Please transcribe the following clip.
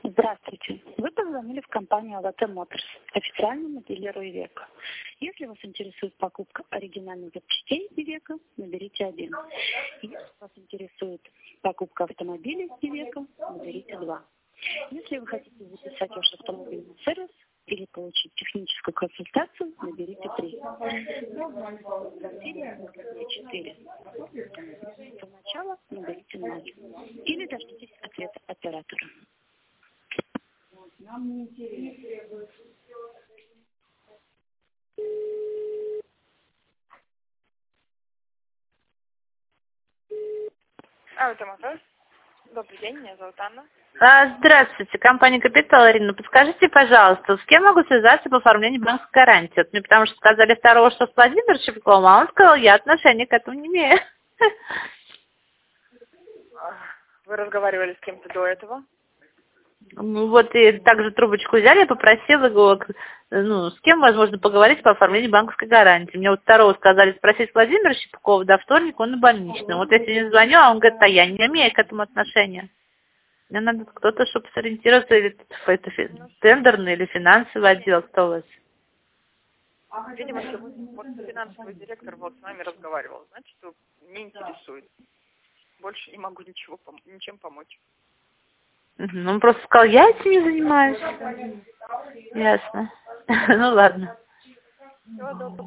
Здравствуйте. Вы позвонили в компанию АВТ Моторс, официальному дилеру Ивеко. Если вас интересует покупка оригинальных запчастей Ивеко, наберите 1. Если вас интересует покупка автомобилей Ивеко, наберите 2. Если вы хотите записать ваш автомобильный сервис или получить техническую консультацию, наберите 3. 4. Сначала наберите 0. Или дождитесь ответа оператора. Нам не интересно. Это Моторс. Добрый день, меня зовут Анна. Здравствуйте, компания «Капитал». Ирина, подскажите, пожалуйста, с кем могу связаться по оформлению банковской гарантии? Вот мне потому что сказали второго, что с Владимиром Щипковым, а он сказал, я отношения к этому не имею. Вы разговаривали с кем-то до этого? Ну вот и также трубочку взяли, я попросила его, с кем возможно поговорить по оформлению банковской гарантии. Мне вот второго сказали спросить Владимира Щипкова, до вторника он на больничном. Вот если не звоню, а он говорит, а я не имею к этому отношения. Мне надо кто-то, чтобы сориентироваться, или это тендерный или финансовый отдел, кто у вас? Видимо, что финансовый директор вот с нами разговаривал, значит, не интересует. Больше не могу ничем помочь. Он просто сказал, я этим не занимаюсь. Ясно. Ну ладно. Всего доброго.